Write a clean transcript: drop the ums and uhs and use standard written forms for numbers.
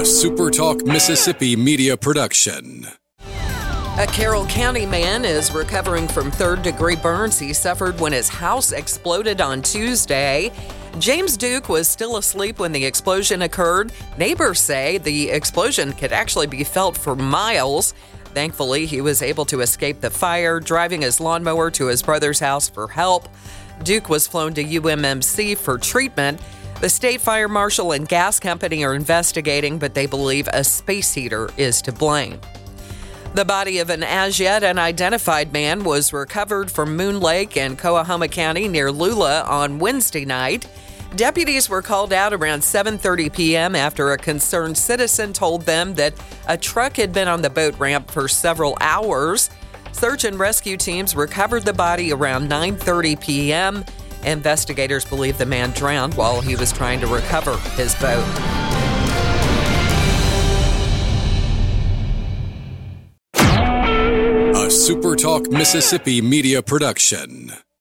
SuperTalk Mississippi media production. A Carroll County man is recovering from third-degree burns he suffered when his house exploded on Tuesday. James Duke was still asleep when the explosion occurred. Neighbors say the explosion could actually be felt for miles. Thankfully, he was able to escape the fire, driving his lawnmower to his brother's house for help. Duke was flown to UMMC for treatment. The state fire marshal and gas company are investigating, but they believe a space heater is to blame. The body of an as-yet unidentified man was recovered from Moon Lake in Coahoma County near Lula on Wednesday night. Deputies were called out around 7:30 p.m. after a concerned citizen told them that a truck had been on the boat ramp for several hours. Search and rescue teams recovered the body around 9:30 p.m. Investigators believe the man drowned while he was trying to recover his boat. A SuperTalk Mississippi media production.